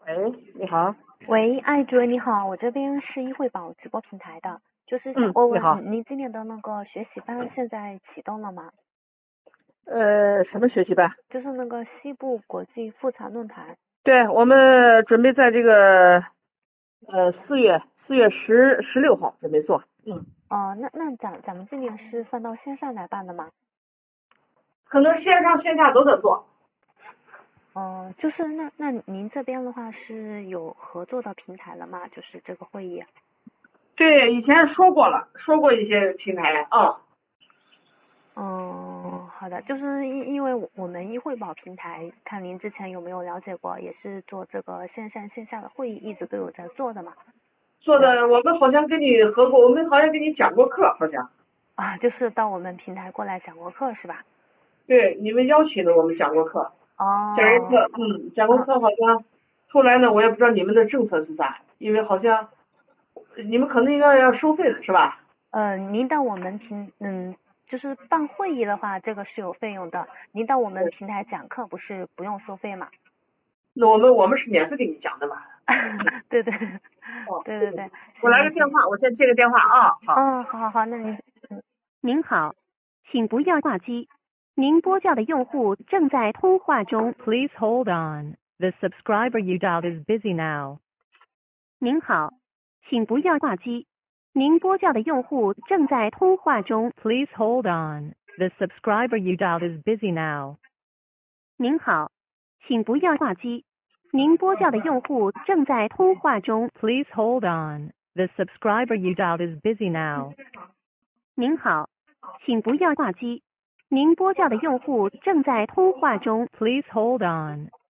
喂，你好。 喂，艾主任你好，我这边是易惠宝直播平台的，就是想问你好。 问您今年的那个学习班现在启动了吗？ 什么学习班？ 就是那个西部国际妇产论坛。 对，我们准备在这个4月16号准备做。 哦、那咱们今年是放到线上来办的吗？ 可能线上线下都得做。 就是那您这边的话是有合作的平台了吗？就是这个会议。 对，以前说过了，说过一些平台啊。 好的，就是因为我们易惠宝平台，看您之前有没有了解过，也是做这个线上线下的会议，一直都有在做的嘛。 做的我们好像跟你合过，我们好像给你讲过课，好像。 就是到我们平台过来讲过课是吧？ 对，你们邀请的我们讲过课，讲过课，讲过课好像。后来呢，我也不知道你们的政策是啥，因为好像你们可能要收费的是吧？ 您到我们就是办会议的话，这个是有费用的。您到我们平台讲课不是不用收费吗？ 那我们是免费给你讲的嘛。 对对哦， 对对对， 我来个电话，我先接个电话啊。好。 好，那您您好，请不要挂机。您拨叫的用户正在通话中。Please hold on. The subscriber you dialed is busy now. 您好，请不要挂机。您拨叫的用户正在通话中。Please hold on. The subscriber you dialed is busy now. 您好，请不要挂机。您拨叫的用户正在通话中。Please hold on. The subscriber you dialed is busy now. 您好，请不要挂机。您拨叫的用户正在通话中。Please hold on.